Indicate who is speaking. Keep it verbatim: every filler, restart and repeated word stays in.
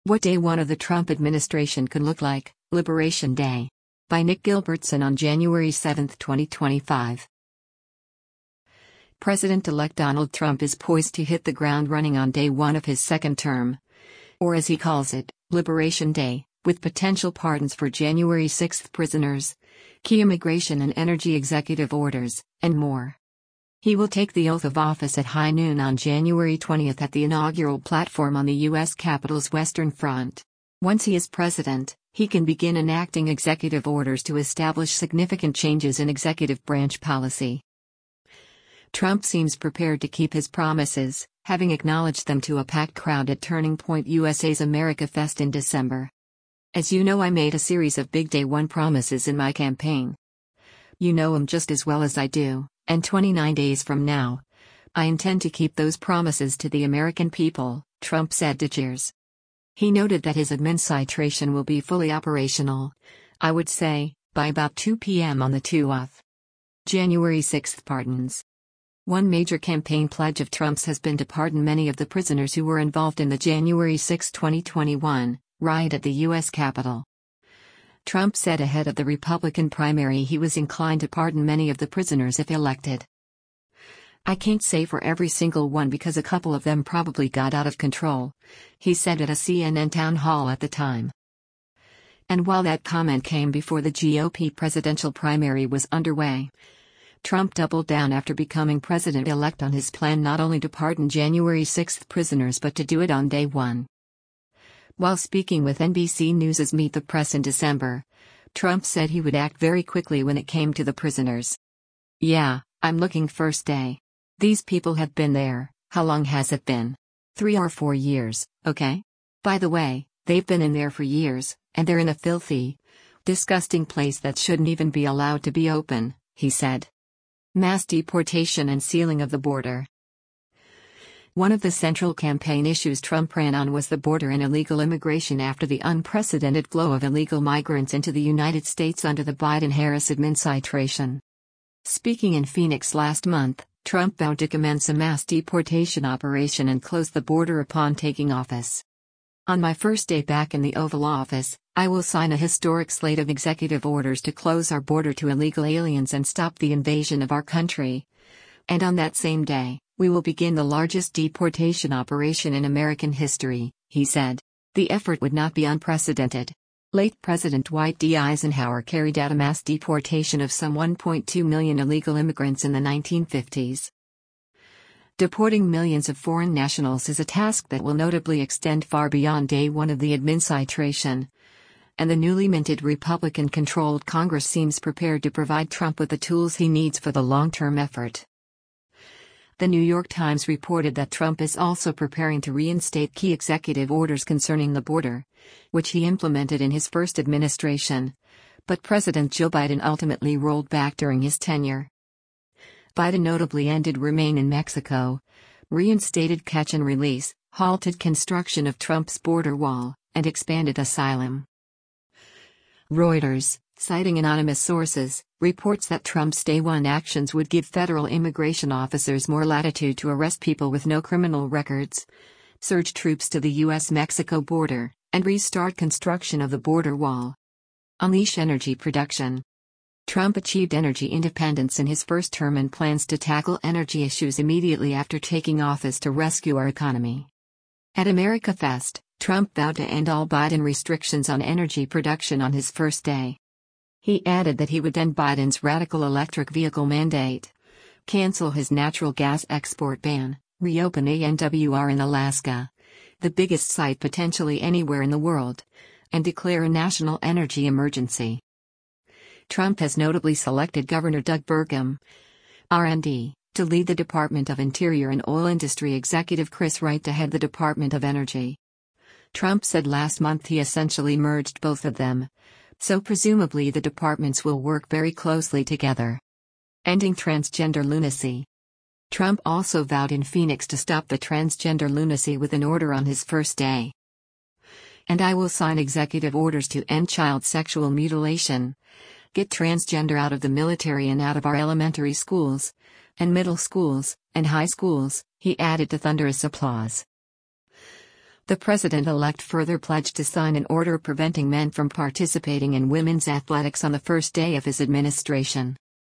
Speaker 1: What Day One of the Trump Administration Could Look Like, Liberation Day. By Nick Gilbertson on January seventh, twenty twenty-five. President-elect Donald Trump is poised to hit the ground running on day one of his second term. Or as he calls it, Liberation Day, with potential pardons for January sixth prisoners, key immigration and energy executive orders, and more. He will take the oath of office at high noon on January twentieth at the inaugural platform on the U S Capitol's Western Front. Once he is president, he can begin enacting executive orders to establish significant changes in executive branch policy. Trump seems prepared to keep his promises, having acknowledged them to a packed crowd at Turning Point U S A's America Fest in December. As you know, I made a series of big day one promises in my campaign. You know them just as well as I do, and twenty-nine days from now, I intend to keep those promises to the American people, Trump said to Cheers. He noted that his administration will be fully operational, I would say, by about two p m on the second of January sixth pardons. One major campaign pledge of Trump's has been to pardon many of the prisoners who were involved in the January sixth, twenty twenty-one, riot at the U S Capitol. Trump said ahead of the Republican primary he was inclined to pardon many of the prisoners if elected. I can't say for every single one because a couple of them probably got out of control, he said at a C N N town hall at the time. And while that comment came before the G O P presidential primary was underway, Trump doubled down after becoming president-elect on his plan not only to pardon January sixth prisoners but to do it on day one. While speaking with N B C News' Meet the Press in December, Trump said he would act very quickly when it came to the prisoners. Yeah, I'm looking first day. These people have been there, how long has it been? Three or four years, okay? By the way, they've been in there for years, and they're in a filthy, disgusting place that shouldn't even be allowed to be open, he said. Mass deportation and sealing of the border. One of the central campaign issues Trump ran on was the border and illegal immigration after the unprecedented flow of illegal migrants into the United States under the Biden-Harris administration. Speaking in Phoenix last month, Trump vowed to commence a mass deportation operation and close the border upon taking office. On my first day back in the Oval Office, I will sign a historic slate of executive orders to close our border to illegal aliens and stop the invasion of our country. And on that same day, we will begin the largest deportation operation in American history, he said. The effort would not be unprecedented. Late President Dwight D. Eisenhower carried out a mass deportation of some one point two million illegal immigrants in the nineteen fifties. Deporting millions of foreign nationals is a task that will notably extend far beyond day one of the administration. And the newly minted Republican-controlled Congress seems prepared to provide Trump with the tools he needs for the long-term effort. The New York Times reported that Trump is also preparing to reinstate key executive orders concerning the border, which he implemented in his first administration, but President Joe Biden ultimately rolled back during his tenure. Biden notably ended Remain in Mexico, reinstated catch and release, halted construction of Trump's border wall, and expanded asylum. Reuters, citing anonymous sources, reports that Trump's day one actions would give federal immigration officers more latitude to arrest people with no criminal records, surge troops to the U S Mexico border, and restart construction of the border wall. Unleash energy production. Trump achieved energy independence in his first term and plans to tackle energy issues immediately after taking office to rescue our economy. At America Fest, Trump vowed to end all Biden restrictions on energy production on his first day. He added that he would end Biden's radical electric vehicle mandate, cancel his natural gas export ban, reopen A N W R in Alaska, the biggest site potentially anywhere in the world, and declare a national energy emergency. Trump has notably selected Governor Doug Burgum, R and D, to lead the Department of Interior and oil industry executive Chris Wright to head the Department of Energy. Trump said last month he essentially merged both of them, so presumably the departments will work very closely together. Ending transgender lunacy. Trump also vowed in Phoenix to stop the transgender lunacy with an order on his first day. And I will sign executive orders to end child sexual mutilation, get transgender out of the military and out of our elementary schools, and middle schools, and high schools, he added to thunderous applause. The president-elect further pledged to sign an order preventing men from participating in women's athletics on the first day of his administration.